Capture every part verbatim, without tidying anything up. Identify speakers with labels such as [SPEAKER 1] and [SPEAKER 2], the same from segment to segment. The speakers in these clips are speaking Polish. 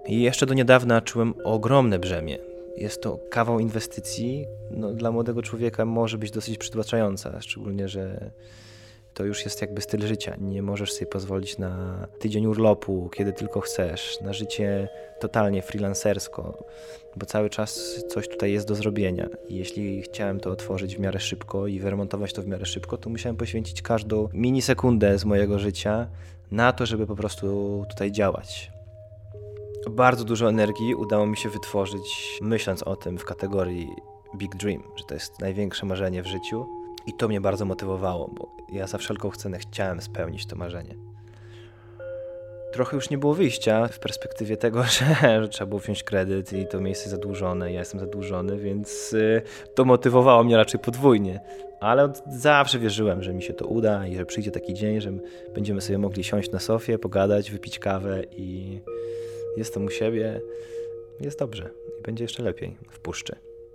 [SPEAKER 1] I jeszcze do niedawna czułem ogromne brzemię. Jest to kawał inwestycji, no, dla młodego człowieka może być dosyć przytłaczająca, szczególnie, że to już jest jakby styl życia. Nie możesz sobie pozwolić na tydzień urlopu, kiedy tylko chcesz, na życie totalnie freelancersko, bo cały czas coś tutaj jest do zrobienia. I jeśli chciałem to otworzyć w miarę szybko i wyremontować to w miarę szybko, to musiałem poświęcić każdą minisekundę z mojego życia na to, żeby po prostu tutaj działać. Bardzo dużo energii udało mi się wytworzyć, myśląc o tym w kategorii Big Dream, że to jest największe marzenie w życiu. I to mnie bardzo motywowało, bo ja za wszelką cenę chciałem spełnić to marzenie. Trochę już nie było wyjścia w perspektywie tego, że, że trzeba było wziąć kredyt i to miejsce zadłużone, ja jestem zadłużony, więc y, to motywowało mnie raczej podwójnie. Ale od zawsze wierzyłem, że mi się to uda i że przyjdzie taki dzień, że będziemy sobie mogli siąść na sofie, pogadać, wypić kawę i jestem u siebie, jest dobrze i będzie jeszcze lepiej w puszczy.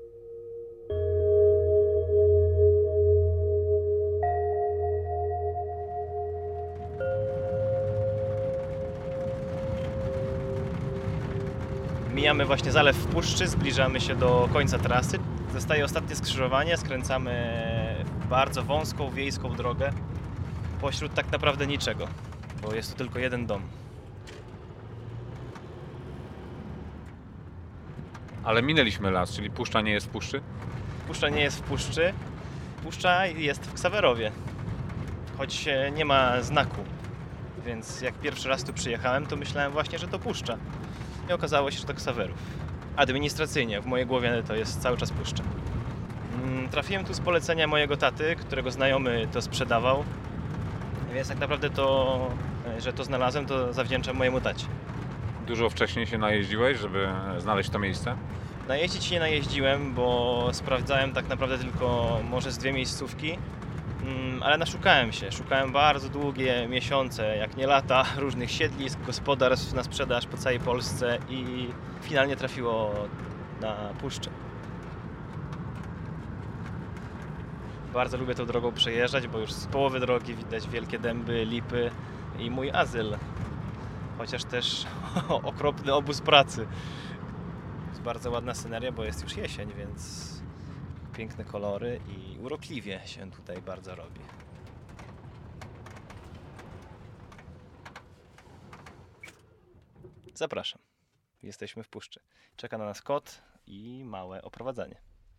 [SPEAKER 1] Mijamy właśnie zalew w puszczy, zbliżamy się do końca trasy. Zostaje ostatnie skrzyżowanie, skręcamy w bardzo wąską, wiejską drogę pośród tak naprawdę niczego, bo jest tu tylko jeden dom.
[SPEAKER 2] Ale minęliśmy las, czyli puszcza nie jest w puszczy?
[SPEAKER 1] Puszcza nie jest w puszczy, puszcza jest w Ksawerowie, choć nie ma znaku, więc jak pierwszy raz tu przyjechałem, to myślałem właśnie, że to puszcza. I okazało się, że to Ksawerów. Administracyjnie w mojej głowie to jest cały czas puszcza. Trafiłem tu z polecenia mojego taty, którego znajomy to sprzedawał, więc tak naprawdę to, że to znalazłem, to zawdzięczam mojemu tacie.
[SPEAKER 2] Dużo wcześniej się najeździłeś, żeby znaleźć to miejsce?
[SPEAKER 1] Najeździć się nie najeździłem, bo sprawdzałem tak naprawdę tylko może z dwie miejscówki, ale naszukałem się. Szukałem bardzo długie miesiące, jak nie lata, różnych siedlisk, gospodarstw na sprzedaż po całej Polsce i finalnie trafiło na puszczę. Bardzo lubię tą drogą przejeżdżać, bo już z połowy drogi widać wielkie dęby, lipy i mój azyl. Chociaż też okropny obóz pracy. Jest bardzo ładna sceneria, bo jest już jesień, więc piękne kolory i urokliwie się tutaj bardzo robi. Zapraszam. Jesteśmy w puszczy. Czeka na nas kot i małe oprowadzanie.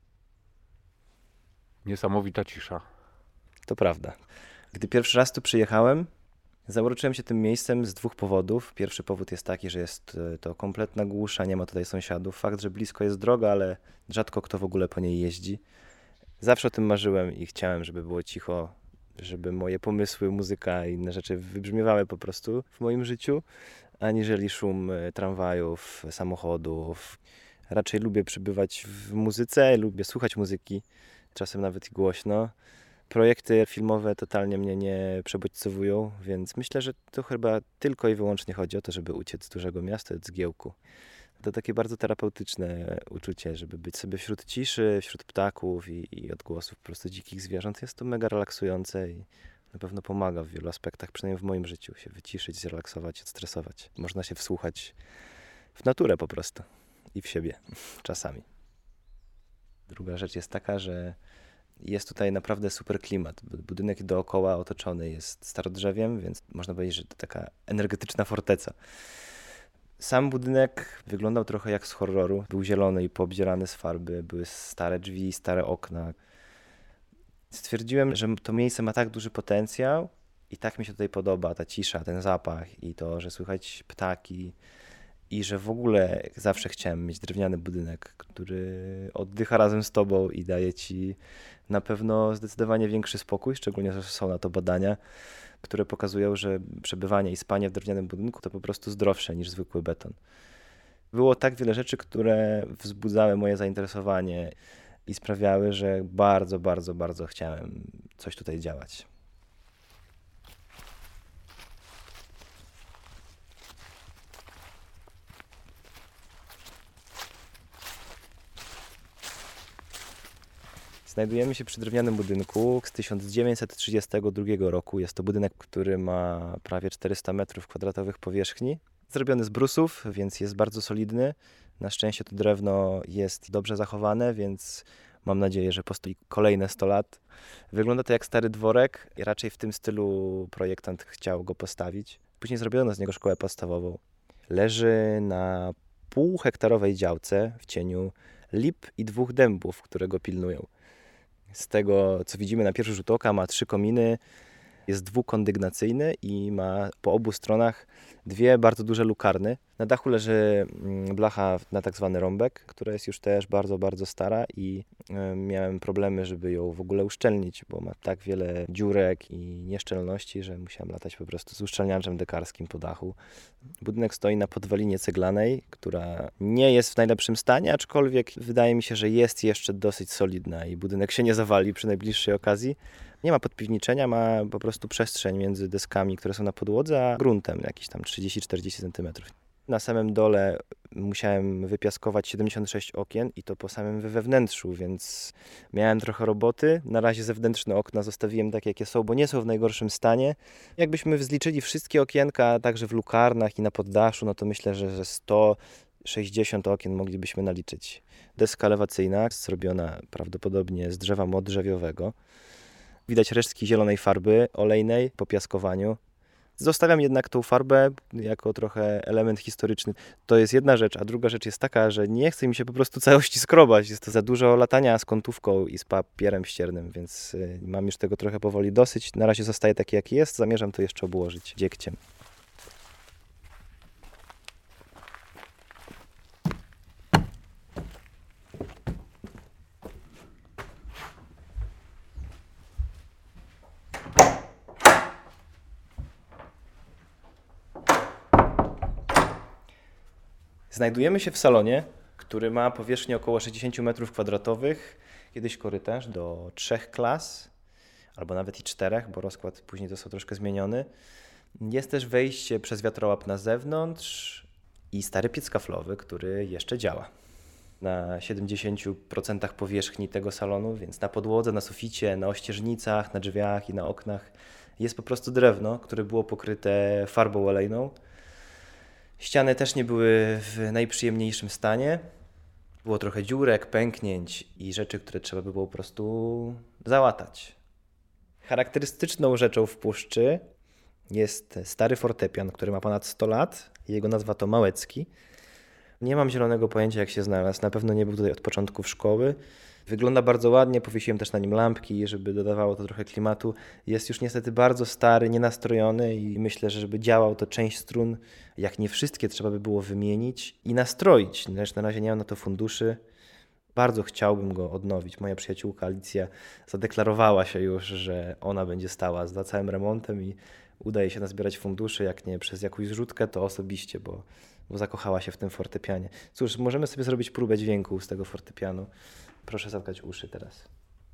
[SPEAKER 2] Niesamowita cisza.
[SPEAKER 1] To prawda. Gdy pierwszy raz tu przyjechałem, zauroczyłem się tym miejscem z dwóch powodów. Pierwszy powód jest taki, że jest to kompletna głusza, nie ma tutaj sąsiadów. Fakt, że blisko jest droga, ale rzadko kto w ogóle po niej jeździ. Zawsze o tym marzyłem i chciałem, żeby było cicho, żeby moje pomysły, muzyka i inne rzeczy wybrzmiewały po prostu w moim życiu, aniżeli szum tramwajów, samochodów. Raczej lubię przebywać w muzyce, lubię słuchać muzyki, czasem nawet i głośno. Projekty filmowe totalnie mnie nie przebodźcowują, więc myślę, że to chyba tylko i wyłącznie chodzi o to, żeby uciec z dużego miasta, od zgiełku. To takie bardzo terapeutyczne uczucie, żeby być sobie wśród ciszy, wśród ptaków i, i odgłosów po prostu dzikich zwierząt. Jest to mega relaksujące i na pewno pomaga w wielu aspektach, przynajmniej w moim życiu, się wyciszyć, zrelaksować, odstresować. Można się wsłuchać w naturę po prostu i w siebie czasami. Druga rzecz jest taka, że jest tutaj naprawdę super klimat. Budynek dookoła otoczony jest starodrzewiem, więc można powiedzieć, że to taka energetyczna forteca. Sam budynek wyglądał trochę jak z horroru. Był zielony i poobdzierany z farby, były stare drzwi, stare okna. Stwierdziłem, że to miejsce ma tak duży potencjał i tak mi się tutaj podoba, ta cisza, ten zapach i to, że słychać ptaki i że w ogóle zawsze chciałem mieć drewniany budynek, który oddycha razem z tobą i daje ci na pewno zdecydowanie większy spokój, szczególnie, że są na to badania, które pokazują, że przebywanie i spanie w drewnianym budynku to po prostu zdrowsze niż zwykły beton. Było tak wiele rzeczy, które wzbudzały moje zainteresowanie i sprawiały, że bardzo, bardzo, bardzo chciałem coś tutaj działać. Znajdujemy się przy drewnianym budynku z tysiąc dziewięćset trzydziestego drugiego roku. Jest to budynek, który ma prawie czterysta metrów kwadratowych powierzchni. Zrobiony z brusów, więc jest bardzo solidny. Na szczęście to drewno jest dobrze zachowane, więc mam nadzieję, że postoi kolejne sto lat. Wygląda to jak stary dworek i raczej w tym stylu projektant chciał go postawić. Później zrobiono z niego szkołę podstawową. Leży na półhektarowej działce w cieniu lip i dwóch dębów, które go pilnują. Z tego, co widzimy na pierwszy rzut oka, ma trzy kominy, jest dwukondygnacyjny i ma po obu stronach dwie bardzo duże lukarny. Na dachu leży blacha na tak zwany rąbek, która jest już też bardzo, bardzo stara i miałem problemy, żeby ją w ogóle uszczelnić, bo ma tak wiele dziurek i nieszczelności, że musiałem latać po prostu z uszczelniaczem dekarskim po dachu. Budynek stoi na podwalinie ceglanej, która nie jest w najlepszym stanie, aczkolwiek wydaje mi się, że jest jeszcze dosyć solidna i budynek się nie zawali przy najbliższej okazji. Nie ma podpiwniczenia, ma po prostu przestrzeń między deskami, które są na podłodze, a gruntem jakieś tam trzydzieści czterdzieści centymetrów. Na samym dole musiałem wypiaskować siedemdziesiąt sześć okien i to po samym wewnętrzu, więc miałem trochę roboty. Na razie zewnętrzne okna zostawiłem tak, jakie są, bo nie są w najgorszym stanie. Jakbyśmy zliczyli wszystkie okienka, także w lukarnach i na poddaszu, no to myślę, że, że sto sześćdziesiąt okien moglibyśmy naliczyć. Deska elewacyjna, zrobiona prawdopodobnie z drzewa modrzewiowego. Widać resztki zielonej farby olejnej po piaskowaniu. Zostawiam jednak tą farbę jako trochę element historyczny. To jest jedna rzecz, a druga rzecz jest taka, że nie chce mi się po prostu całości skrobać. Jest to za dużo latania z kątówką i z papierem ściernym, więc mam już tego trochę powoli dosyć. Na razie zostaje taki, jaki jest. Zamierzam to jeszcze obłożyć dziegciem. Znajdujemy się w salonie, który ma powierzchnię około sześćdziesiąt metrów kwadratowych, kiedyś korytarz do trzech klas, albo nawet i czterech, bo rozkład później został troszkę zmieniony. Jest też wejście przez wiatrołap na zewnątrz i stary piec kaflowy, który jeszcze działa. Na siedemdziesięciu procentach powierzchni tego salonu, więc na podłodze, na suficie, na ościeżnicach, na drzwiach i na oknach jest po prostu drewno, które było pokryte farbą olejną. Ściany też nie były w najprzyjemniejszym stanie. Było trochę dziurek, pęknięć i rzeczy, które trzeba by było po prostu załatać. Charakterystyczną rzeczą w puszczy jest stary fortepian, który ma ponad sto lat. Jego nazwa to Małecki. Nie mam zielonego pojęcia, jak się znalazł. Na pewno nie był tutaj od początków szkoły. Wygląda bardzo ładnie, powiesiłem też na nim lampki, żeby dodawało to trochę klimatu. Jest już niestety bardzo stary, nienastrojony i myślę, że żeby działał, to część strun, jak nie wszystkie, trzeba by było wymienić i nastroić. Lecz na razie nie mam na to funduszy. Bardzo chciałbym go odnowić. Moja przyjaciółka Alicja zadeklarowała się już, że ona będzie stała za całym remontem i udaje się nazbierać funduszy, jak nie przez jakąś zrzutkę, to osobiście, bo, bo zakochała się w tym fortepianie. Cóż, możemy sobie zrobić próbę dźwięku z tego fortepianu. Proszę zatkać uszy teraz.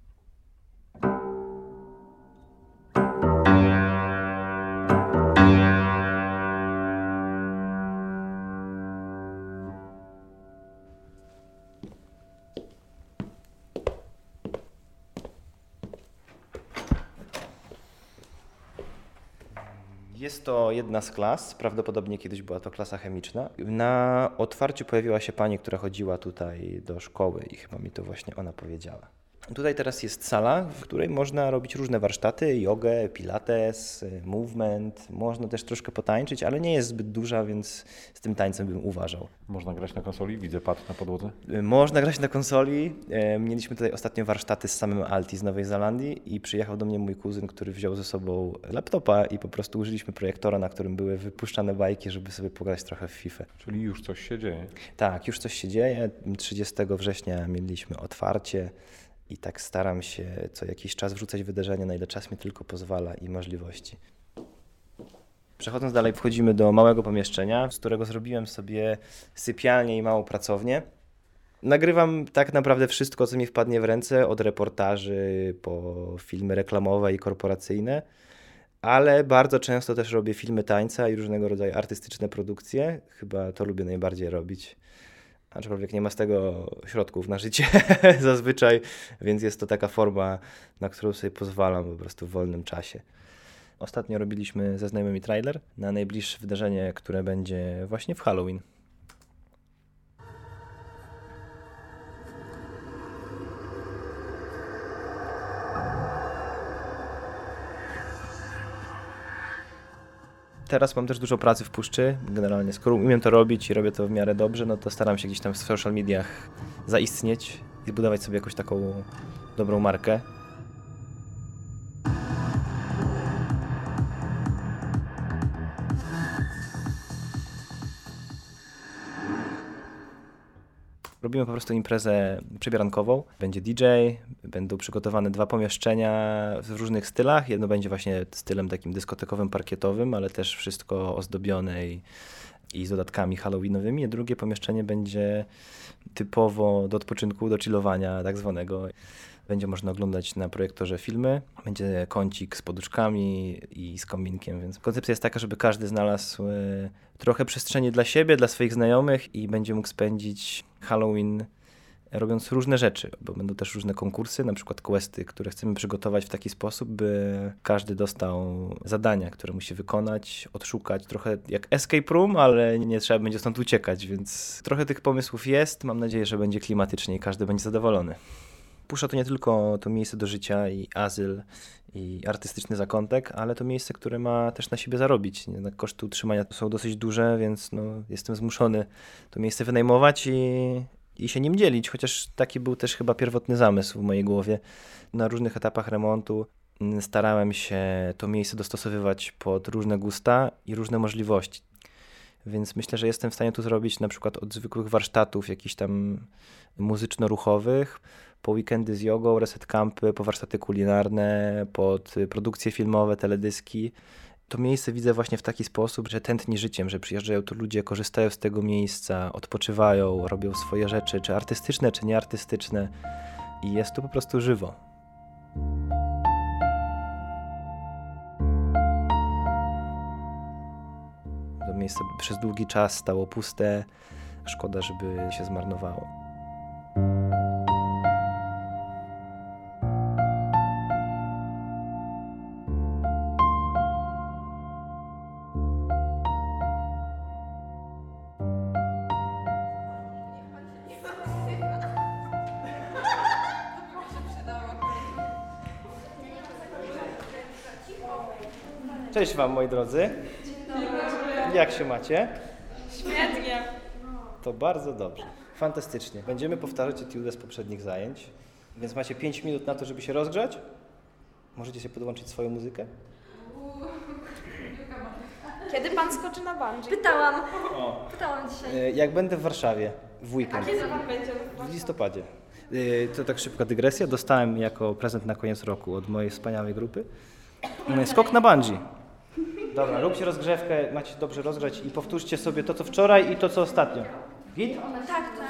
[SPEAKER 1] Jest to jedna z klas, prawdopodobnie kiedyś była to klasa chemiczna. Na otwarciu pojawiła się pani, która chodziła tutaj do szkoły i chyba mi to właśnie ona powiedziała. Tutaj teraz jest sala, w której można robić różne warsztaty, jogę, pilates, movement. Można też troszkę potańczyć, ale nie jest zbyt duża, więc z tym tańcem bym uważał.
[SPEAKER 2] Można grać na konsoli? Widzę pad na podłodze.
[SPEAKER 1] Można grać na konsoli. Mieliśmy tutaj ostatnio warsztaty z samym Alti z Nowej Zelandii i przyjechał do mnie mój kuzyn, który wziął ze sobą laptopa i po prostu użyliśmy projektora, na którym były wypuszczane bajki, żeby sobie pograć trochę w FIFA.
[SPEAKER 2] Czyli już coś się dzieje.
[SPEAKER 1] Tak, już coś się dzieje. trzydziestego września mieliśmy otwarcie. I tak staram się co jakiś czas wrzucać wydarzenia, na ile czas mi tylko pozwala i możliwości. Przechodząc dalej, wchodzimy do małego pomieszczenia, z którego zrobiłem sobie sypialnię i małą pracownię. Nagrywam tak naprawdę wszystko, co mi wpadnie w ręce, od reportaży po filmy reklamowe i korporacyjne, ale bardzo często też robię filmy tańca i różnego rodzaju artystyczne produkcje. Chyba to lubię najbardziej robić. aczkolwiek nie ma z tego środków na życie zazwyczaj, więc jest to taka forma, na którą sobie pozwalam po prostu w wolnym czasie. Ostatnio robiliśmy ze znajomymi trailer na najbliższe wydarzenie, które będzie właśnie w Halloween. Teraz mam też dużo pracy w puszczy. Generalnie, skoro umiem to robić i robię to w miarę dobrze, no to staram się gdzieś tam w social mediach zaistnieć i zbudować sobie jakąś taką dobrą markę. Robimy po prostu imprezę przybierankową. Będzie D J, będą przygotowane dwa pomieszczenia w różnych stylach. Jedno będzie właśnie stylem takim dyskotekowym, parkietowym, ale też wszystko ozdobione i, i z dodatkami halloweenowymi. A drugie pomieszczenie będzie typowo do odpoczynku, do chillowania tak zwanego. Będzie można oglądać na projektorze filmy. Będzie kącik z poduszkami i z kominkiem, więc koncepcja jest taka, żeby każdy znalazł trochę przestrzeni dla siebie, dla swoich znajomych i będzie mógł spędzić Halloween robiąc różne rzeczy, bo będą też różne konkursy, na przykład questy, które chcemy przygotować w taki sposób, by każdy dostał zadania, które musi wykonać, odszukać, trochę jak escape room, ale nie trzeba będzie stąd uciekać, więc trochę tych pomysłów jest. Mam nadzieję, że będzie klimatycznie i każdy będzie zadowolony. Puszcza to nie tylko to miejsce do życia i azyl i artystyczny zakątek, ale to miejsce, które ma też na siebie zarobić. Jednak koszty utrzymania są dosyć duże, więc no, jestem zmuszony to miejsce wynajmować i, i się nim dzielić, chociaż taki był też chyba pierwotny zamysł w mojej głowie. Na różnych etapach remontu starałem się to miejsce dostosowywać pod różne gusta i różne możliwości. Więc myślę, że jestem w stanie tu zrobić na przykład od zwykłych warsztatów jakichś tam muzyczno-ruchowych, po weekendy z jogą, reset campy, po warsztaty kulinarne, pod produkcje filmowe, teledyski. To miejsce widzę właśnie w taki sposób, że tętni życiem, że przyjeżdżają tu ludzie, korzystają z tego miejsca, odpoczywają, robią swoje rzeczy, czy artystyczne, czy nieartystyczne i jest tu po prostu żywo. To miejsce przez długi czas stało puste, szkoda, żeby się zmarnowało. Cześć Wam, moi drodzy. Jak się macie?
[SPEAKER 3] Świetnie.
[SPEAKER 1] To bardzo dobrze. Fantastycznie. Będziemy powtarzać etiudę z poprzednich zajęć, więc macie pięć minut na to, żeby się rozgrzać. Możecie sobie podłączyć swoją muzykę.
[SPEAKER 3] Kiedy pan skoczy na bungee?
[SPEAKER 4] Pytałam.
[SPEAKER 1] O.
[SPEAKER 4] Pytałam dzisiaj.
[SPEAKER 1] E, Jak będę w Warszawie w weekend,
[SPEAKER 3] Kiedy pan będzie?
[SPEAKER 1] w listopadzie. E, To tak szybka dygresja. Dostałem jako prezent na koniec roku od mojej wspaniałej grupy e, skok na bungee. Dobra, róbcie rozgrzewkę, macie dobrze rozgrzać i powtórzcie sobie to, co wczoraj i to, co ostatnio. Git?
[SPEAKER 4] Tak, to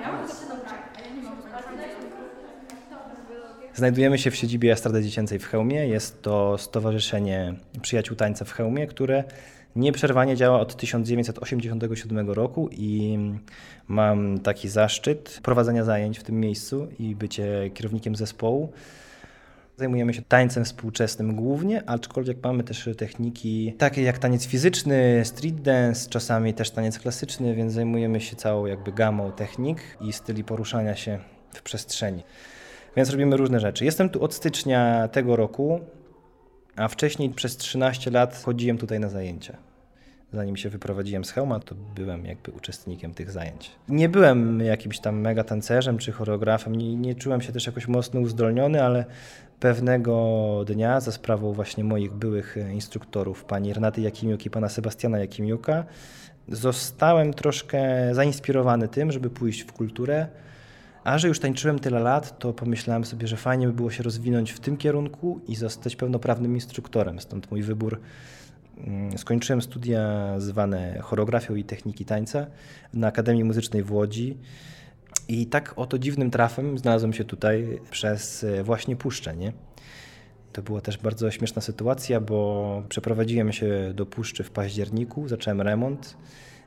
[SPEAKER 1] Znajdujemy się w siedzibie Estrady Dziecięcej w Chełmie. Jest to Stowarzyszenie Przyjaciół Tańca w Chełmie, które nieprzerwanie działa od tysiąc dziewięćset osiemdziesiątego siódmego roku i mam taki zaszczyt prowadzenia zajęć w tym miejscu i bycie kierownikiem zespołu. Zajmujemy się tańcem współczesnym głównie, aczkolwiek mamy też techniki takie jak taniec fizyczny, street dance, czasami też taniec klasyczny, więc zajmujemy się całą jakby gamą technik i styli poruszania się w przestrzeni. Więc robimy różne rzeczy. Jestem tu od stycznia tego roku, a wcześniej przez trzynaście lat chodziłem tutaj na zajęcia. Zanim się wyprowadziłem z Chełma, to byłem jakby uczestnikiem tych zajęć. Nie byłem jakimś tam mega tancerzem czy choreografem, nie, nie czułem się też jakoś mocno uzdolniony, ale pewnego dnia za sprawą właśnie moich byłych instruktorów, pani Renaty Jakimiuk i pana Sebastiana Jakimiuka, zostałem troszkę zainspirowany tym, żeby pójść w kulturę. A że już tańczyłem tyle lat, to pomyślałem sobie, że fajnie by było się rozwinąć w tym kierunku i zostać pełnoprawnym instruktorem. Stąd mój wybór. Skończyłem studia zwane choreografią i techniki tańca na Akademii Muzycznej w Łodzi i tak oto dziwnym trafem znalazłem się tutaj przez właśnie Puszczę, nie? To była też bardzo śmieszna sytuacja, bo przeprowadziłem się do Puszczy w październiku, zacząłem remont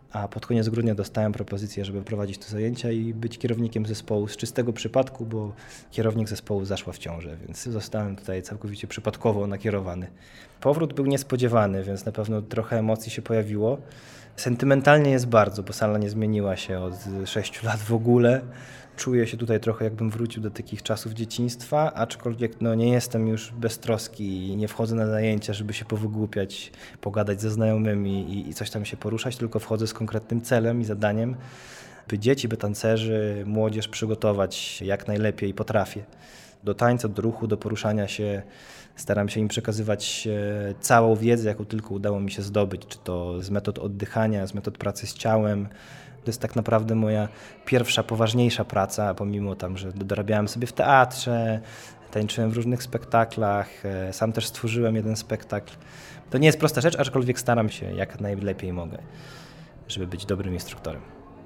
[SPEAKER 1] a pod koniec grudnia dostałem propozycję, żeby prowadzić te zajęcia i być kierownikiem zespołu z czystego przypadku, bo kierownik zespołu zaszła w ciążę, więc zostałem tutaj całkowicie przypadkowo nakierowany. Powrót był niespodziewany, więc na pewno trochę emocji się pojawiło. Sentymentalnie jest bardzo, bo sala nie zmieniła się od sześciu lat w ogóle. Czuję się tutaj trochę, jakbym wrócił do takich czasów dzieciństwa, aczkolwiek no, nie jestem już beztroski i nie wchodzę na zajęcia, żeby się powygłupiać, pogadać ze znajomymi i, i coś tam się poruszać, tylko wchodzę z konkretnym celem i zadaniem, by dzieci, by tancerzy, młodzież przygotować jak najlepiej potrafię. Do tańca, do ruchu, do poruszania się staram się im przekazywać całą wiedzę, jaką tylko udało mi się zdobyć, czy to z metod oddychania, z metod pracy z ciałem. To jest tak naprawdę moja pierwsza, poważniejsza praca, pomimo tam, że dorabiałem sobie w teatrze, tańczyłem w różnych spektaklach, sam też stworzyłem jeden spektakl. To nie jest prosta rzecz, aczkolwiek staram się jak najlepiej mogę, żeby być dobrym instruktorem.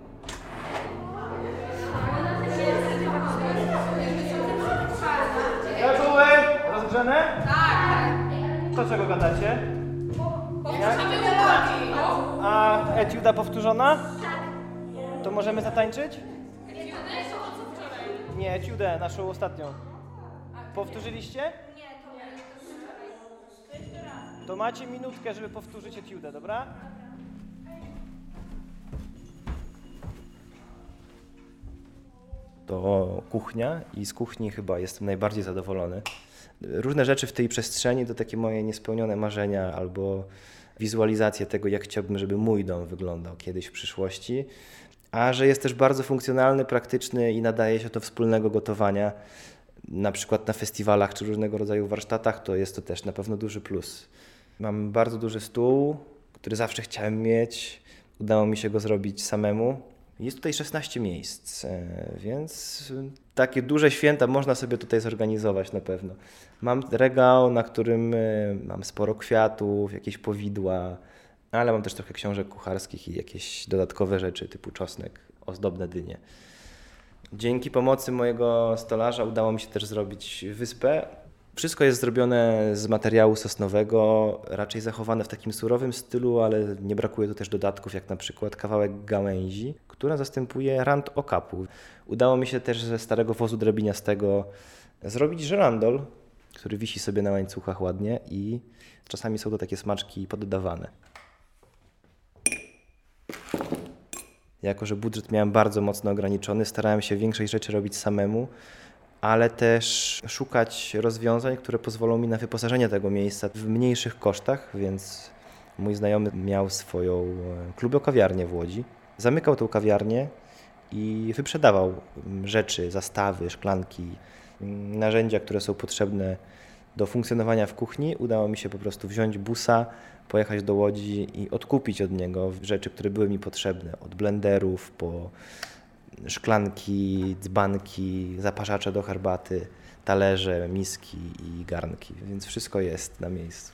[SPEAKER 1] Gotowe? Rozgrzane? Tak. To czego gadacie?
[SPEAKER 3] Powtarzamy melodii.
[SPEAKER 1] A etiuda powtórzona? To możemy zatańczyć? Nie, etiudę, naszą ostatnią. Powtórzyliście? Nie, to To macie minutkę, żeby powtórzyć etiudę, dobra? To kuchnia i z kuchni chyba jestem najbardziej zadowolony. Różne rzeczy w tej przestrzeni to takie moje niespełnione marzenia albo wizualizacje tego, jak chciałbym, żeby mój dom wyglądał kiedyś w przyszłości. A że jest też bardzo funkcjonalny, praktyczny i nadaje się do wspólnego gotowania, na przykład na festiwalach czy różnego rodzaju warsztatach, to jest to też na pewno duży plus. Mam bardzo duży stół, który zawsze chciałem mieć. Udało mi się go zrobić samemu. Jest tutaj szesnaście miejsc, więc takie duże święta można sobie tutaj zorganizować na pewno. Mam regał, na którym mam sporo kwiatów, jakieś powidła, ale mam też trochę książek kucharskich i jakieś dodatkowe rzeczy typu czosnek, ozdobne dynie. Dzięki pomocy mojego stolarza udało mi się też zrobić wyspę. Wszystko jest zrobione z materiału sosnowego, raczej zachowane w takim surowym stylu, ale nie brakuje tu też dodatków, jak na przykład kawałek gałęzi, która zastępuje rand okapu. Udało mi się też ze starego wozu drabiniastego zrobić żyrandol, który wisi sobie na łańcuchach ładnie i czasami są to takie smaczki poddawane. Jako że budżet miałem bardzo mocno ograniczony, starałem się większość rzeczy robić samemu, ale też szukać rozwiązań, które pozwolą mi na wyposażenie tego miejsca w mniejszych kosztach, więc mój znajomy miał swoją klubokawiarnię w Łodzi. Zamykał tę kawiarnię i wyprzedawał rzeczy, zastawy, szklanki, narzędzia, które są potrzebne do funkcjonowania w kuchni. Udało mi się po prostu wziąć busa, pojechać do Łodzi i odkupić od niego rzeczy, które były mi potrzebne. Od blenderów po szklanki, dzbanki, zaparzacze do herbaty, talerze, miski i garnki, więc wszystko jest na miejscu.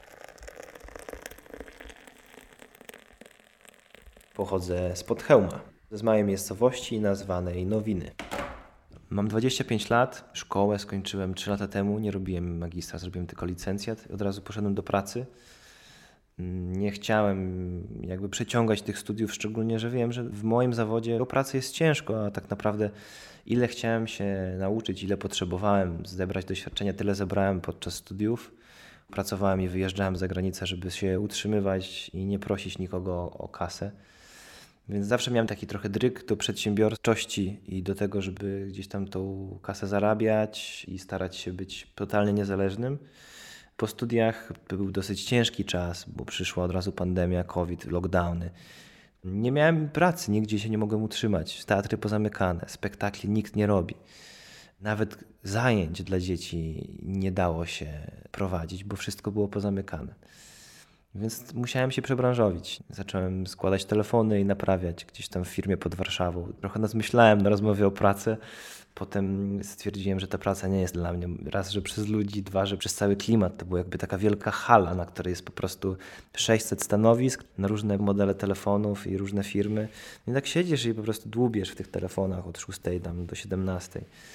[SPEAKER 1] Pochodzę spod Chełma, z małej miejscowości nazwanej Nowiny. Mam dwadzieścia pięć lat, szkołę skończyłem trzy lata temu, nie robiłem magistra, zrobiłem tylko licencjat, od razu poszedłem do pracy. Nie chciałem jakby przeciągać tych studiów, szczególnie, że wiem, że w moim zawodzie o pracy jest ciężko, a tak naprawdę ile chciałem się nauczyć, ile potrzebowałem zebrać doświadczenia, tyle zebrałem podczas studiów. Pracowałem i wyjeżdżałem za granicę, żeby się utrzymywać i nie prosić nikogo o kasę. Więc zawsze miałem taki trochę dryg do przedsiębiorczości i do tego, żeby gdzieś tam tą kasę zarabiać i starać się być totalnie niezależnym. Po studiach był dosyć ciężki czas, bo przyszła od razu pandemia, COVID, lockdowny. Nie miałem pracy, nigdzie się nie mogłem utrzymać. Teatry pozamykane, spektakli nikt nie robi. Nawet zajęć dla dzieci nie dało się prowadzić, bo wszystko było pozamykane. Więc musiałem się przebranżowić. Zacząłem składać telefony i naprawiać gdzieś tam w firmie pod Warszawą. Trochę nazmyślałem na rozmowie o pracy. Potem stwierdziłem, że ta praca nie jest dla mnie. Raz, że przez ludzi, dwa, że przez cały klimat. To była jakby taka wielka hala, na której jest po prostu sześćset stanowisk na różne modele telefonów i różne firmy. I tak siedzisz i po prostu dłubiesz w tych telefonach od szóstej tam do siedemnastej.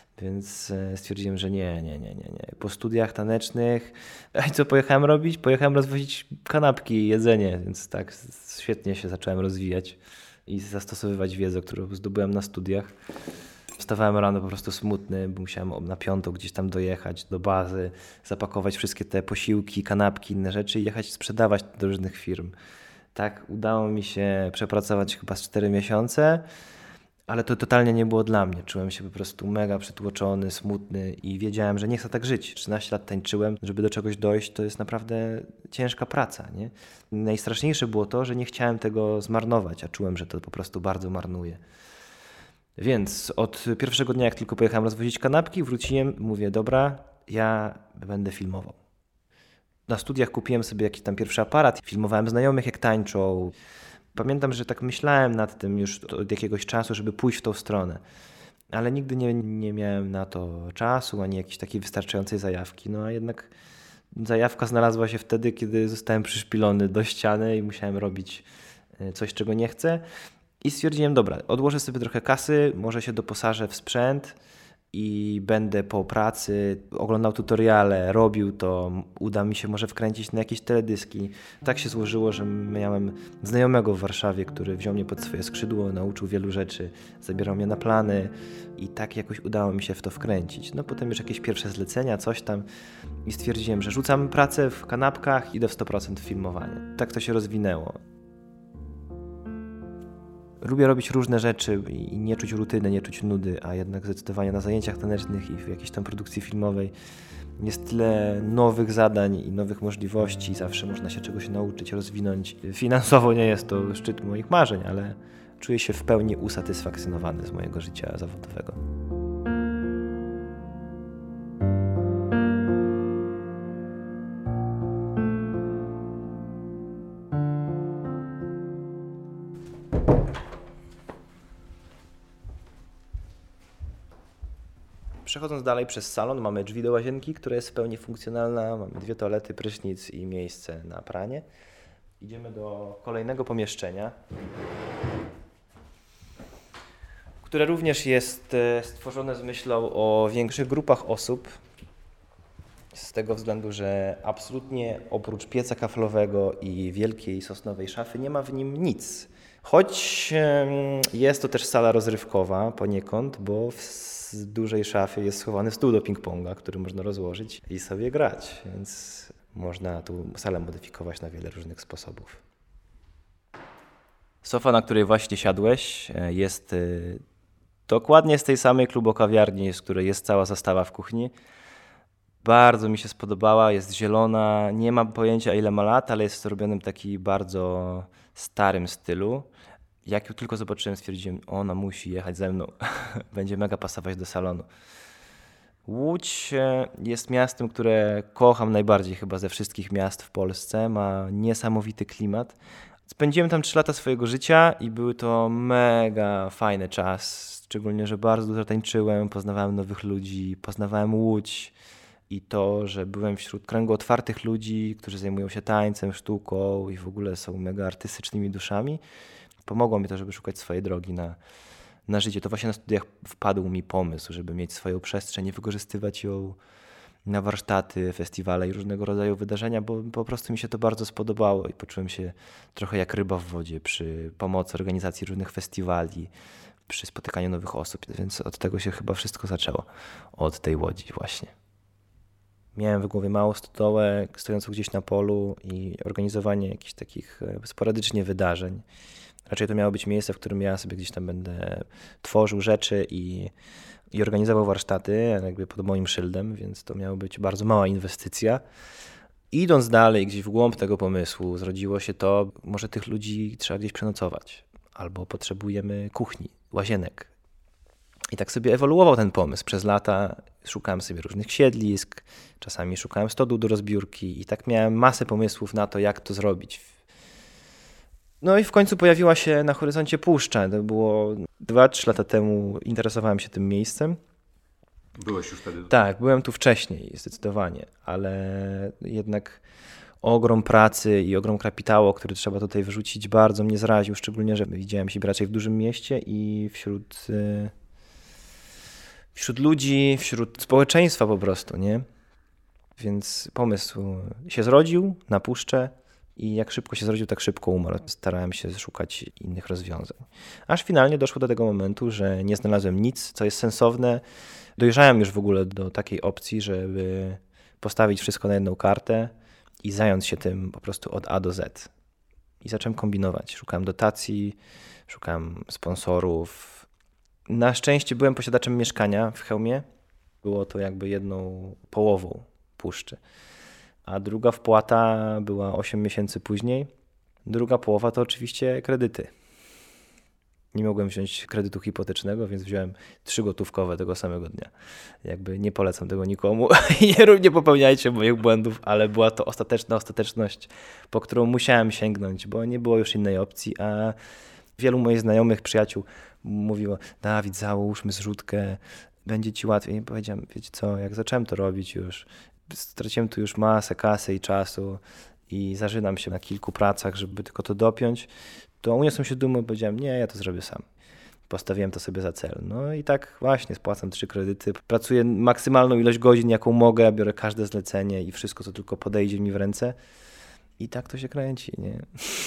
[SPEAKER 1] Więc stwierdziłem, że nie, nie, nie, nie, nie. Po studiach tanecznych, a co pojechałem robić? Pojechałem rozwozić kanapki i jedzenie, więc tak świetnie się zacząłem rozwijać i zastosowywać wiedzę, którą zdobyłem na studiach. Wstawałem rano po prostu smutny, bo musiałem na piątą gdzieś tam dojechać do bazy, zapakować wszystkie te posiłki, kanapki, inne rzeczy i jechać sprzedawać do różnych firm. Tak, udało mi się przepracować chyba z cztery miesiące, ale to totalnie nie było dla mnie. Czułem się po prostu mega przytłoczony, smutny i wiedziałem, że nie chcę tak żyć. trzynaście lat tańczyłem, żeby do czegoś dojść, to jest naprawdę ciężka praca, nie? Najstraszniejsze było to, że nie chciałem tego zmarnować, a czułem, że to po prostu bardzo marnuję. Więc od pierwszego dnia, jak tylko pojechałem rozwozić kanapki, wróciłem, mówię, dobra, ja będę filmował. Na studiach kupiłem sobie jakiś tam pierwszy aparat, filmowałem znajomych, jak tańczą. Pamiętam, że tak myślałem nad tym już od jakiegoś czasu, żeby pójść w tą stronę, ale nigdy nie, nie miałem na to czasu, ani jakiejś takiej wystarczającej zajawki. No a jednak zajawka znalazła się wtedy, kiedy zostałem przyszpilony do ściany i musiałem robić coś, czego nie chcę. I stwierdziłem, dobra, odłożę sobie trochę kasy, może się doposażę w sprzęt i będę po pracy oglądał tutoriale, robił to, uda mi się może wkręcić na jakieś teledyski. Tak się złożyło, że miałem znajomego w Warszawie, który wziął mnie pod swoje skrzydło, nauczył wielu rzeczy, zabierał mnie na plany i tak jakoś udało mi się w to wkręcić. No potem już jakieś pierwsze zlecenia, coś tam i stwierdziłem, że rzucam pracę w kanapkach, idę w sto procent w filmowanie. Tak to się rozwinęło. Lubię robić różne rzeczy i nie czuć rutyny, nie czuć nudy, a jednak zdecydowanie na zajęciach tanecznych i w jakiejś tam produkcji filmowej jest tyle nowych zadań i nowych możliwości. Zawsze można się czegoś nauczyć, rozwinąć. Finansowo nie jest to szczyt moich marzeń, ale czuję się w pełni usatysfakcjonowany z mojego życia zawodowego. Przechodząc dalej przez salon, mamy drzwi do łazienki, która jest w pełni funkcjonalna. Mamy dwie toalety, prysznic i miejsce na pranie. Idziemy do kolejnego pomieszczenia, które również jest stworzone z myślą o większych grupach osób. Z tego względu, że absolutnie oprócz pieca kaflowego i wielkiej sosnowej szafy nie ma w nim nic. Choć jest to też sala rozrywkowa poniekąd, bo w z dużej szafy jest schowany stół do ping-ponga, który można rozłożyć i sobie grać, więc można tu salę modyfikować na wiele różnych sposobów. Sofa, na której właśnie siadłeś, jest dokładnie z tej samej klubokawiarni, z której jest cała zastawa w kuchni. Bardzo mi się spodobała, jest zielona, nie mam pojęcia ile ma lat, ale jest zrobiona w takim bardzo starym stylu. Jak ją tylko zobaczyłem, stwierdziłem, ona musi jechać ze mną, będzie mega pasować do salonu. Łódź jest miastem, które kocham najbardziej chyba ze wszystkich miast w Polsce, ma niesamowity klimat. Spędziłem tam trzy lata swojego życia i był to mega fajny czas, szczególnie, że bardzo dużo tańczyłem, poznawałem nowych ludzi, poznawałem Łódź i to, że byłem wśród kręgu otwartych ludzi, którzy zajmują się tańcem, sztuką i w ogóle są mega artystycznymi duszami. Pomogło mi to, żeby szukać swojej drogi na, na życie. To właśnie na studiach wpadł mi pomysł, żeby mieć swoją przestrzeń i wykorzystywać ją na warsztaty, festiwale i różnego rodzaju wydarzenia, bo po prostu mi się to bardzo spodobało i poczułem się trochę jak ryba w wodzie przy pomocy organizacji różnych festiwali, przy spotykaniu nowych osób, więc od tego się chyba wszystko zaczęło, od tej Łodzi właśnie. Miałem w głowie małą stodołę stojącą gdzieś na polu i organizowanie jakichś takich sporadycznie wydarzeń. Raczej to miało być miejsce, w którym ja sobie gdzieś tam będę tworzył rzeczy i, i organizował warsztaty jakby pod moim szyldem, więc to miała być bardzo mała inwestycja. Idąc dalej, gdzieś w głąb tego pomysłu, zrodziło się to, może tych ludzi trzeba gdzieś przenocować, albo potrzebujemy kuchni, łazienek. I tak sobie ewoluował ten pomysł. Przez lata szukałem sobie różnych siedlisk, czasami szukałem stodół do rozbiórki i tak miałem masę pomysłów na to, jak to zrobić. No i w końcu pojawiła się na horyzoncie puszcza. To było dwa trzy lata temu, interesowałem się tym miejscem.
[SPEAKER 2] Byłeś już wtedy?
[SPEAKER 1] Tak, byłem tu wcześniej, zdecydowanie, ale jednak ogrom pracy i ogrom kapitału, który trzeba tutaj wyrzucić, bardzo mnie zraził, szczególnie, że widziałem siebie raczej w dużym mieście i wśród, wśród ludzi, wśród społeczeństwa po prostu, nie? Więc pomysł się zrodził na puszczę i jak szybko się zrodził, tak szybko umarł. Starałem się szukać innych rozwiązań. Aż finalnie doszło do tego momentu, że nie znalazłem nic, co jest sensowne. Dojrzałem już w ogóle do takiej opcji, żeby postawić wszystko na jedną kartę i zająć się tym po prostu od A do Z. I zacząłem kombinować. Szukałem dotacji, szukałem sponsorów. Na szczęście byłem posiadaczem mieszkania w Chełmie. Było to jakby jedną połową puszczy. A druga wpłata była osiem miesięcy później. Druga połowa to oczywiście kredyty. Nie mogłem wziąć kredytu hipotecznego, więc wziąłem trzy gotówkowe tego samego dnia. Jakby nie polecam tego nikomu i nie popełniajcie moich błędów, ale była to ostateczna ostateczność, po którą musiałem sięgnąć, bo nie było już innej opcji, a wielu moich znajomych, przyjaciół mówiło: Dawid, załóżmy zrzutkę, będzie ci łatwiej. I powiedziałem: wiecie co, jak zacząłem to robić już, straciłem tu już masę kasy i czasu i zażynam się na kilku pracach, żeby tylko to dopiąć, to uniosłem się dumą i powiedziałem: nie, ja to zrobię sam. Postawiłem to sobie za cel. No i tak właśnie spłacam trzy kredyty. Pracuję maksymalną ilość godzin, jaką mogę, biorę każde zlecenie i wszystko, co tylko podejdzie mi w ręce. I tak to się kręci, nie?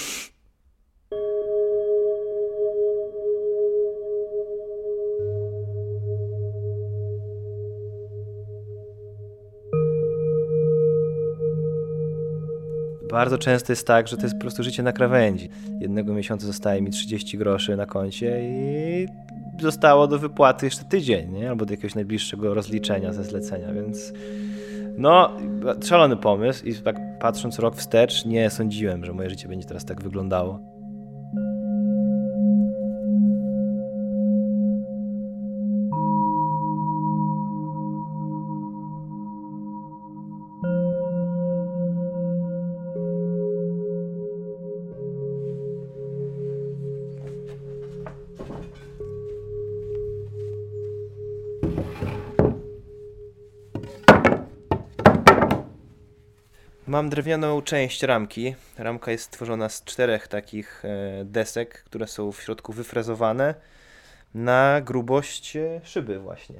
[SPEAKER 1] Bardzo często jest tak, że to jest po prostu życie na krawędzi. Jednego miesiąca zostaje mi trzydzieści groszy na koncie i zostało do wypłaty jeszcze tydzień, nie? Albo do jakiegoś najbliższego rozliczenia ze zlecenia, więc no, szalony pomysł i tak patrząc rok wstecz, nie sądziłem, że moje życie będzie teraz tak wyglądało. Mam drewnianą część ramki. Ramka jest stworzona z czterech takich desek, które są w środku wyfrezowane na grubość szyby właśnie.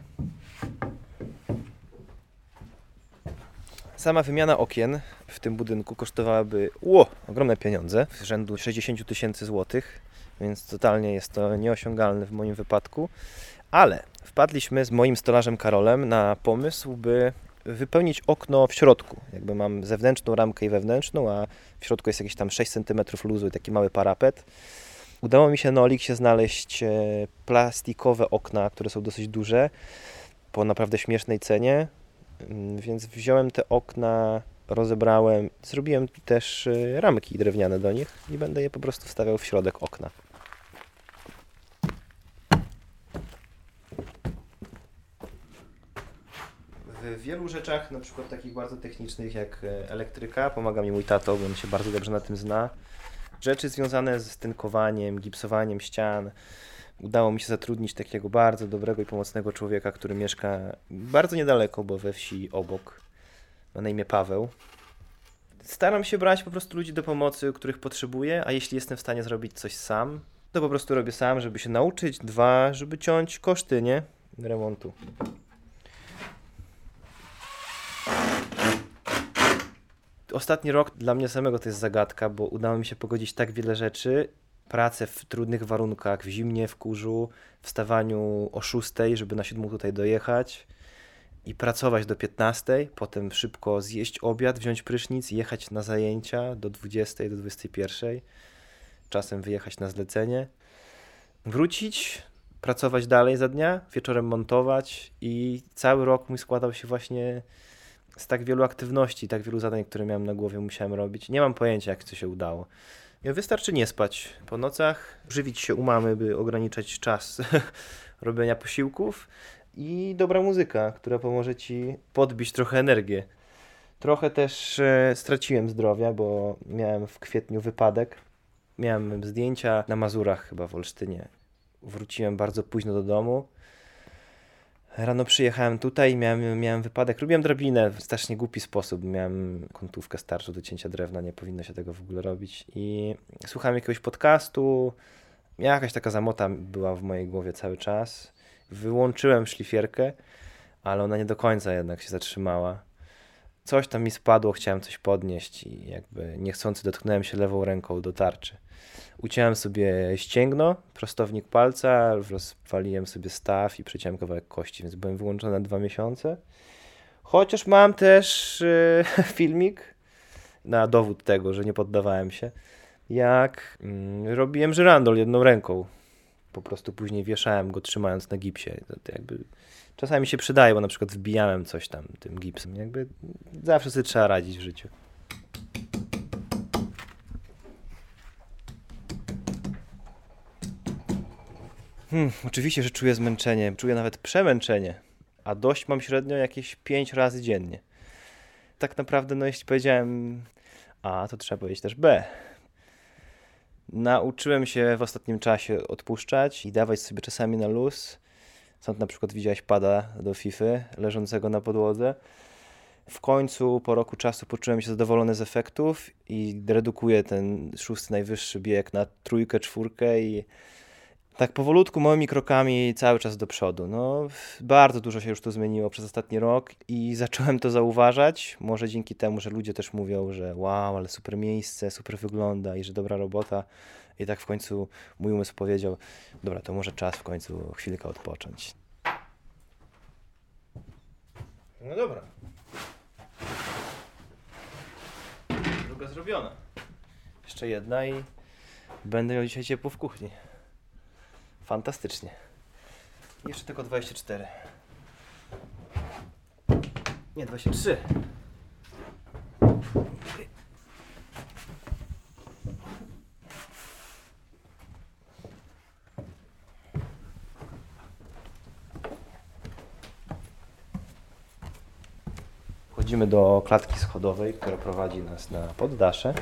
[SPEAKER 1] Sama wymiana okien w tym budynku kosztowałaby ło, ogromne pieniądze, w rzędu sześćdziesiąt tysięcy złotych, więc totalnie jest to nieosiągalne w moim wypadku, ale wpadliśmy z moim stolarzem Karolem na pomysł, by wypełnić okno w środku. Jakby mam zewnętrzną ramkę i wewnętrzną, a w środku jest jakieś tam sześć centymetrów luzu i taki mały parapet. Udało mi się na Oliksie znaleźć plastikowe okna, które są dosyć duże, po naprawdę śmiesznej cenie, więc wziąłem te okna, rozebrałem, zrobiłem też ramki drewniane do nich i będę je po prostu wstawiał w środek okna. W wielu rzeczach, na przykład takich bardzo technicznych jak elektryka, pomaga mi mój tato, bo on się bardzo dobrze na tym zna. Rzeczy związane z tynkowaniem, gipsowaniem ścian. Udało mi się zatrudnić takiego bardzo dobrego i pomocnego człowieka, który mieszka bardzo niedaleko, bo we wsi obok. Ma na imię Paweł. Staram się brać po prostu ludzi do pomocy, których potrzebuję, a jeśli jestem w stanie zrobić coś sam, to po prostu robię sam, żeby się nauczyć. Dwa, żeby ciąć koszty, nie? Remontu. Ostatni rok dla mnie samego to jest zagadka, bo udało mi się pogodzić tak wiele rzeczy. Pracę w trudnych warunkach, w zimnie, w kurzu, wstawaniu o szóstej, żeby na siódmą tutaj dojechać i pracować do piętnastej, potem szybko zjeść obiad, wziąć prysznic i jechać na zajęcia do dwudziestej, do dwudziestej pierwszej, czasem wyjechać na zlecenie, wrócić, pracować dalej za dnia, wieczorem montować i cały rok mój składał się właśnie z tak wielu aktywności, tak wielu zadań, które miałem na głowie, musiałem robić. Nie mam pojęcia, jak to się udało. Wystarczy nie spać po nocach, żywić się u mamy, by ograniczać czas robienia posiłków i dobra muzyka, która pomoże ci podbić trochę energię. Trochę też e, straciłem zdrowia, bo miałem w kwietniu wypadek. Miałem zdjęcia na Mazurach, chyba w Olsztynie. Wróciłem bardzo późno do domu. Rano przyjechałem tutaj i miałem, miałem wypadek. Robiłem drabinę w strasznie głupi sposób. Miałem kątówkę starczą do cięcia drewna, nie powinno się tego w ogóle robić. I słuchałem jakiegoś podcastu. Jakaś taka zamota była w mojej głowie cały czas. Wyłączyłem szlifierkę, ale ona nie do końca jednak się zatrzymała. Coś tam mi spadło, chciałem coś podnieść i jakby niechcący dotknąłem się lewą ręką do tarczy. Uciąłem sobie ścięgno, prostownik palca, rozwaliłem sobie staw i przeciąłem kawałek kości, więc byłem wyłączony na dwa miesiące. Chociaż mam też yy, filmik na dowód tego, że nie poddawałem się, jak yy, robiłem żyrandol jedną ręką. Po prostu później wieszałem go trzymając na gipsie. To, to jakby czasami się przydaje, bo na przykład wbijałem coś tam tym gipsem. Jakby zawsze sobie trzeba radzić w życiu. Hmm, oczywiście, że czuję zmęczenie. Czuję nawet przemęczenie. A dość mam średnio jakieś pięć razy dziennie. Tak naprawdę, no jeśli powiedziałem A, to trzeba powiedzieć też B. Nauczyłem się w ostatnim czasie odpuszczać i dawać sobie czasami na luz. Stąd na przykład widziałeś pada do Fify leżącego na podłodze. W końcu po roku czasu poczułem się zadowolony z efektów i redukuję ten szósty najwyższy bieg na trójkę, czwórkę i tak powolutku, małymi krokami cały czas do przodu. No, bardzo dużo się już tu zmieniło przez ostatni rok i zacząłem to zauważać. Może dzięki temu, że ludzie też mówią, że wow, ale super miejsce, super wygląda i że dobra robota. I tak w końcu mój umysł powiedział, dobra, to może czas w końcu chwilkę odpocząć. No dobra. Druga zrobiona. Jeszcze jedna i będę miał dzisiaj ciepło w kuchni. Fantastycznie. Jeszcze tylko dwadzieścia cztery. Nie, dwadzieścia trzy. Wchodzimy do klatki schodowej, która prowadzi nas na poddasze.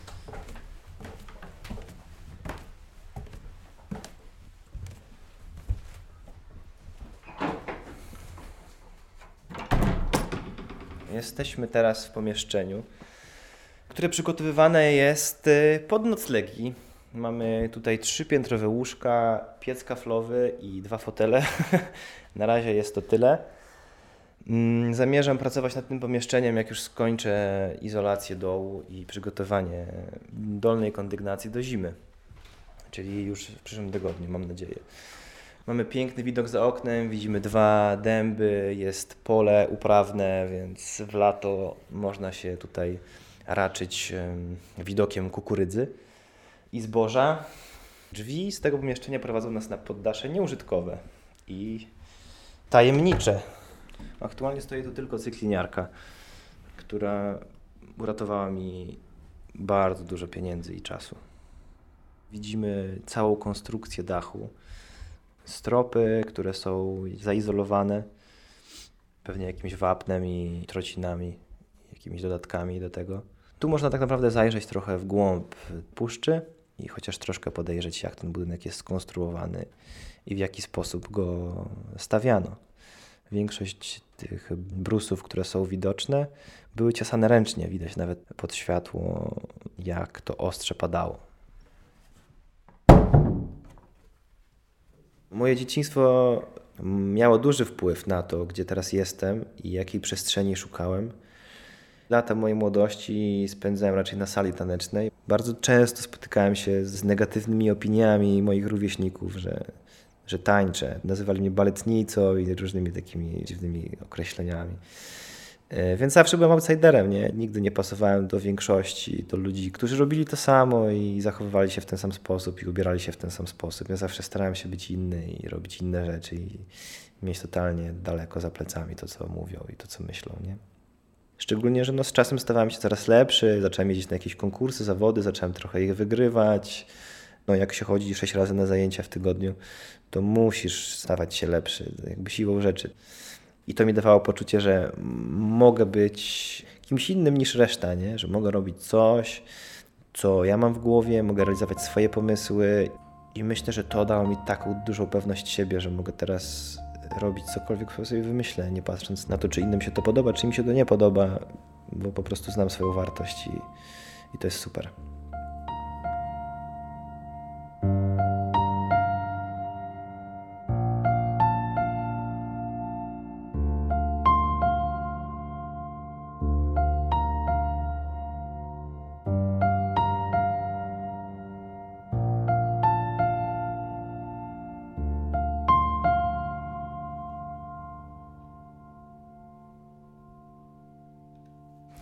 [SPEAKER 1] Jesteśmy teraz w pomieszczeniu, które przygotowywane jest pod noclegi. Mamy tutaj trzypiętrowe łóżka, piec kaflowy i dwa fotele. Na razie jest to tyle. Zamierzam pracować nad tym pomieszczeniem, jak już skończę izolację dołu i przygotowanie dolnej kondygnacji do zimy. Czyli już w przyszłym tygodniu, mam nadzieję. Mamy piękny widok za oknem, widzimy dwa dęby, jest pole uprawne, więc w lato można się tutaj raczyć widokiem kukurydzy i zboża. Drzwi z tego pomieszczenia prowadzą nas na poddasze nieużytkowe i tajemnicze. Aktualnie stoi tu tylko cykliniarka, która uratowała mi bardzo dużo pieniędzy i czasu. Widzimy całą konstrukcję dachu. Stropy, które są zaizolowane, pewnie jakimś wapnem i trocinami, jakimiś dodatkami do tego. Tu można tak naprawdę zajrzeć trochę w głąb puszczy i chociaż troszkę podejrzeć, jak ten budynek jest skonstruowany i w jaki sposób go stawiano. Większość tych brusów, które są widoczne, były ciosane ręcznie. Widać nawet pod światło, jak to ostrze padało. Moje dzieciństwo miało duży wpływ na to, gdzie teraz jestem i jakiej przestrzeni szukałem. Lata mojej młodości spędzałem raczej na sali tanecznej. Bardzo często spotykałem się z negatywnymi opiniami moich rówieśników, że, że tańczę. Nazywali mnie baletnicą i różnymi takimi dziwnymi określeniami. Więc zawsze byłem outsiderem, nie? Nigdy nie pasowałem do większości, do ludzi, którzy robili to samo i zachowywali się w ten sam sposób i ubierali się w ten sam sposób. Ja zawsze starałem się być inny i robić inne rzeczy i mieć totalnie daleko za plecami to, co mówią i to, co myślą, nie? Szczególnie, że no z czasem stawałem się coraz lepszy, zacząłem jeździć na jakieś konkursy, zawody, zacząłem trochę ich wygrywać. No jak się chodzi sześć razy na zajęcia w tygodniu, to musisz stawać się lepszy, jakby siłą rzeczy. I to mi dawało poczucie, że mogę być kimś innym niż reszta, nie? Że mogę robić coś, co ja mam w głowie, mogę realizować swoje pomysły i myślę, że to dało mi taką dużą pewność siebie, że mogę teraz robić cokolwiek sobie wymyślę, nie patrząc na to, czy innym się to podoba, czy im się to nie podoba, bo po prostu znam swoją wartość i, i to jest super.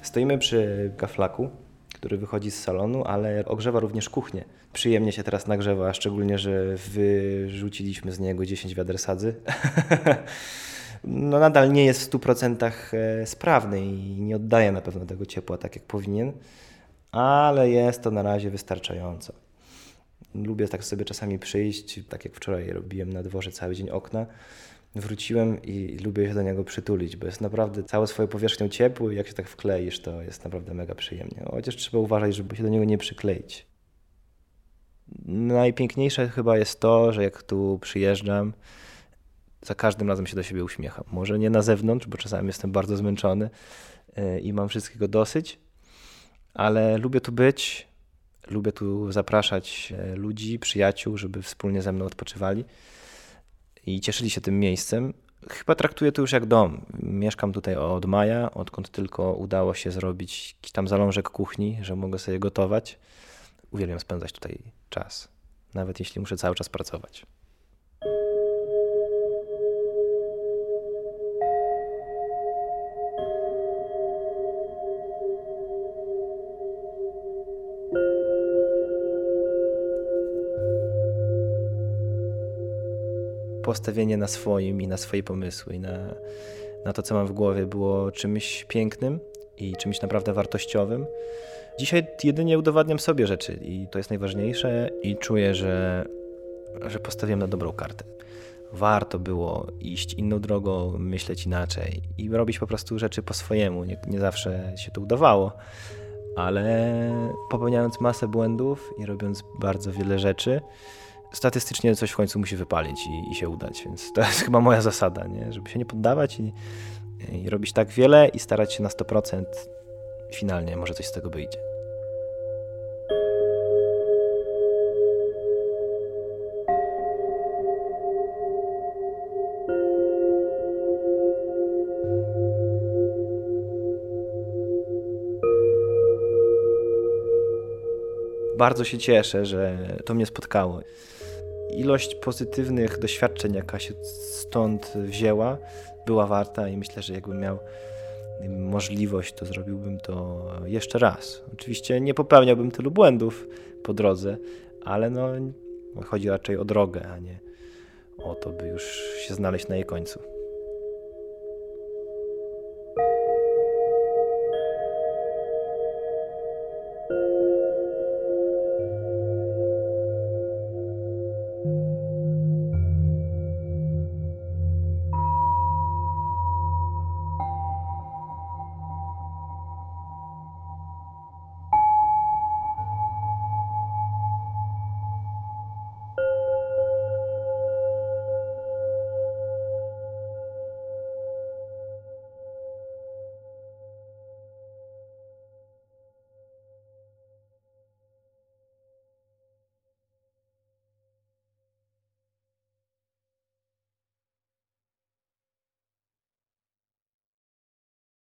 [SPEAKER 1] Stoimy przy gaflaku, który wychodzi z salonu, ale ogrzewa również kuchnię. Przyjemnie się teraz nagrzewa, szczególnie, że wyrzuciliśmy z niego dziesięć wiader sadzy. No nadal nie jest w stu procentach sprawny i nie oddaje na pewno tego ciepła tak jak powinien, ale jest to na razie wystarczająco. Lubię tak sobie czasami przyjść, tak jak wczoraj robiłem na dworze cały dzień okna. Wróciłem i lubię się do niego przytulić, bo jest naprawdę całą swoją powierzchnią ciepły i jak się tak wkleisz, to jest naprawdę mega przyjemnie. Chociaż trzeba uważać, żeby się do niego nie przykleić. Najpiękniejsze chyba jest to, że jak tu przyjeżdżam, za każdym razem się do siebie uśmiecham. Może nie na zewnątrz, bo czasami jestem bardzo zmęczony i mam wszystkiego dosyć, ale lubię tu być, lubię tu zapraszać ludzi, przyjaciół, żeby wspólnie ze mną odpoczywali i cieszyli się tym miejscem. Chyba traktuję to już jak dom. Mieszkam tutaj od maja, odkąd tylko udało się zrobić jakiś tam zalążek kuchni, że mogę sobie gotować. Uwielbiam spędzać tutaj czas, nawet jeśli muszę cały czas pracować. Postawienie na swoim i na swoje pomysły i na, na to, co mam w głowie, było czymś pięknym i czymś naprawdę wartościowym. Dzisiaj jedynie udowadniam sobie rzeczy i to jest najważniejsze i czuję, że, że postawiłem na dobrą kartę. Warto było iść inną drogą, myśleć inaczej i robić po prostu rzeczy po swojemu. Nie, nie zawsze się to udawało, ale popełniając masę błędów i robiąc bardzo wiele rzeczy, statystycznie coś w końcu musi wypalić i, i się udać, więc to jest chyba moja zasada, nie? Żeby się nie poddawać i, i robić tak wiele i starać się na sto procent. Finalnie może coś z tego wyjdzie. Bardzo się cieszę, że to mnie spotkało. Ilość pozytywnych doświadczeń, jaka się stąd wzięła, była warta i myślę, że jakbym miał możliwość, to zrobiłbym to jeszcze raz. Oczywiście nie popełniałbym tylu błędów po drodze, ale no, chodzi raczej o drogę, a nie o to, by już się znaleźć na jej końcu.